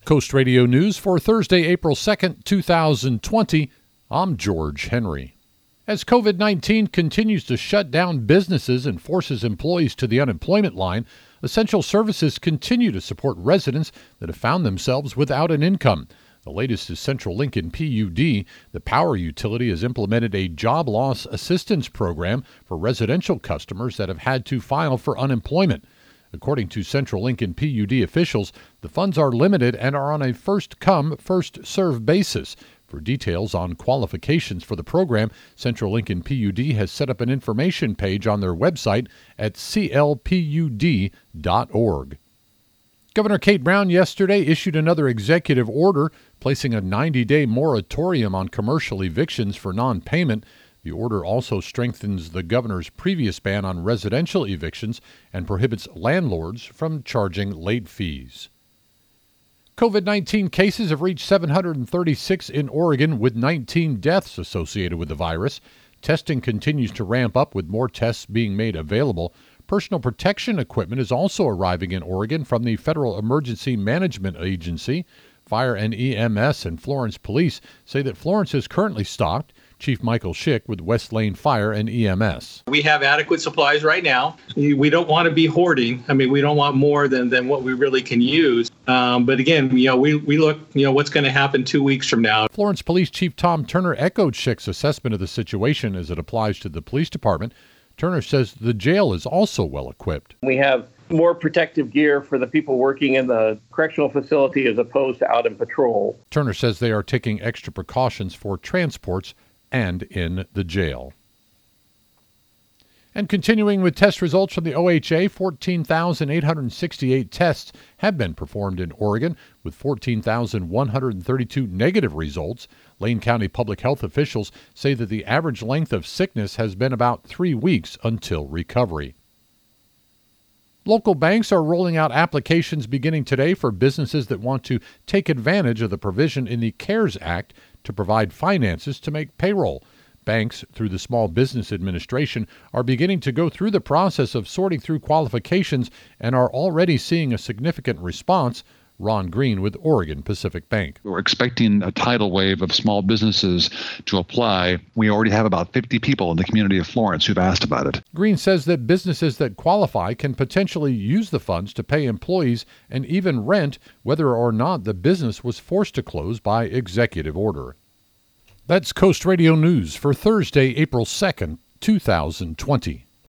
Coast Radio News for Thursday, April 2nd, 2020. I'm George Henry. As COVID-19 continues to shut down businesses and forces employees to the unemployment line, essential services continue to support residents that have found themselves without an income. The latest is Central Lincoln PUD. The power utility has implemented a job loss assistance program for residential customers that have had to file for unemployment. According to Central Lincoln PUD officials, the funds are limited and are on a first-come, first-served basis. For details on qualifications for the program, Central Lincoln PUD has set up an information page on their website at clpud.org. Governor Kate Brown yesterday issued another executive order placing a 90-day moratorium on commercial evictions for non-payment. The order also strengthens the governor's previous ban on residential evictions and prohibits landlords from charging late fees. COVID-19 cases have reached 736 in Oregon, with 19 deaths associated with the virus. Testing continues to ramp up, with more tests being made available. Personal protection equipment is also arriving in Oregon from the Federal Emergency Management Agency. Fire and EMS and Florence Police say that Florence is currently stocked. Chief Michael Schick with West Lane Fire and EMS. We have adequate supplies right now. We don't want to be hoarding. We don't want more than what we really can use. But again, we look, what's going to happen 2 weeks from now. Florence Police Chief Tom Turner echoed Schick's assessment of the situation as it applies to the police department. Turner says the jail is also well equipped. We have more protective gear for the people working in the correctional facility as opposed to out in patrol. Turner says they are taking extra precautions for transports and in the jail. And continuing with test results from the OHA, 14,868 tests have been performed in Oregon, with 14,132 negative results. Lane County public health officials say that the average length of sickness has been about 3 weeks until recovery. Local banks are rolling out applications beginning today for businesses that want to take advantage of the provision in the CARES Act to provide finances to make payroll. Banks, through the Small Business Administration, are beginning to go through the process of sorting through qualifications and are already seeing a significant response. Ron Green with Oregon Pacific Bank. We're expecting a tidal wave of small businesses to apply. We already have about 50 people in the community of Florence who've asked about it. Green says that businesses that qualify can potentially use the funds to pay employees and even rent, whether or not the business was forced to close by executive order. That's Coast Radio News for Thursday, April 2nd, 2020.